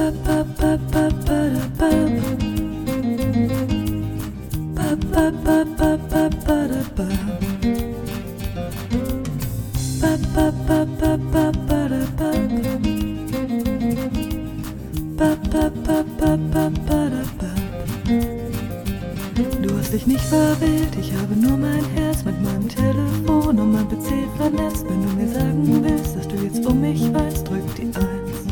Du hast dich nicht verwählt, ich habe nur mein Herz mit meinem Telefon und mein PC vernetzt. Wenn du mir sagen willst, dass du jetzt um mich weißt, drück die 1.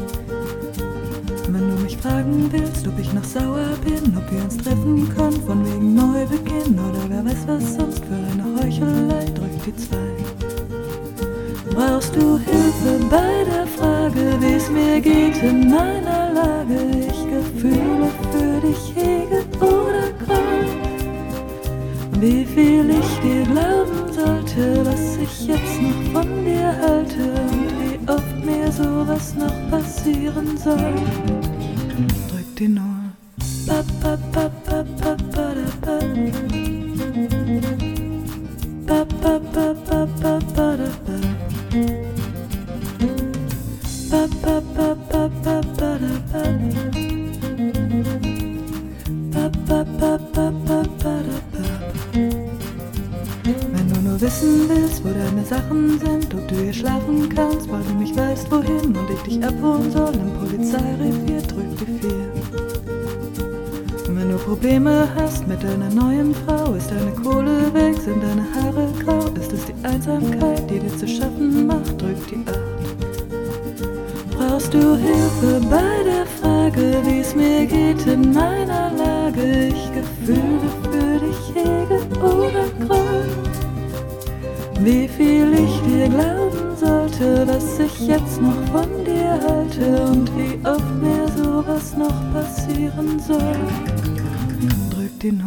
Wenn du mich fragen willst, ob ich noch sauer bin, ob wir uns treffen können, von wegen Neubeginn oder wer weiß was sonst für eine Heuchelei, drück die 2. Brauchst du Hilfe bei der Frage, wie es mir geht in meiner Lage? Ich Gefühle für dich hege oder groll? Wie viel ich dir glauben sollte, was ich jetzt noch von dir halte und wie oft mir sowas noch passieren soll. Drück die 0. Wenn du nur wissen willst, wo deine Sachen sind, ob du hier schlafen kannst, weil du mich weißt wohin und ich dich abholen soll im Polizeirevier, drück die 4. Wenn du Probleme hast mit deiner neuen Frau, ist deine Kohle weg, sind deine Haare grau, ist es die Einsamkeit, die dir zu schaffen macht, drück die 8. Brauchst du Hilfe bei der Frage, wie es mir geht in meiner Lage? Ich Gefühle für dich hege oder groll? Wie viel ich dir glauben sollte, was ich jetzt noch von dir halte und wie oft mir sowas noch passieren soll. Drück die 0.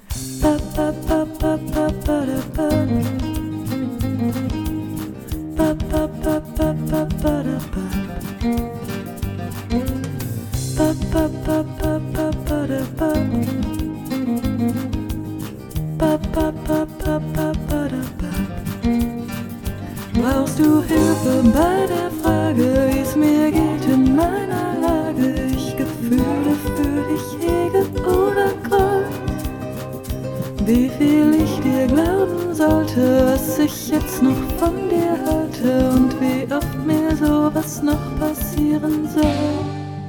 Brauchst du Hilfe bei der Frage, wie es mir geht in meiner Lage? Ich Gefühle für dich hege oder groll? Wie viel ich dir glauben sollte, was ich jetzt noch von dir halte und wie oft mir sowas noch passieren soll.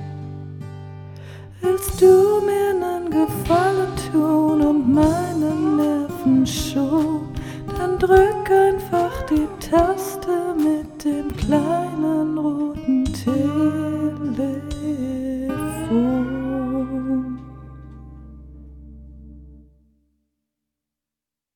Willst du mir nen Gefallen tun und meine Nerven schonen? Dann drück einfach die Taste mit dem kleinen roten Telefon.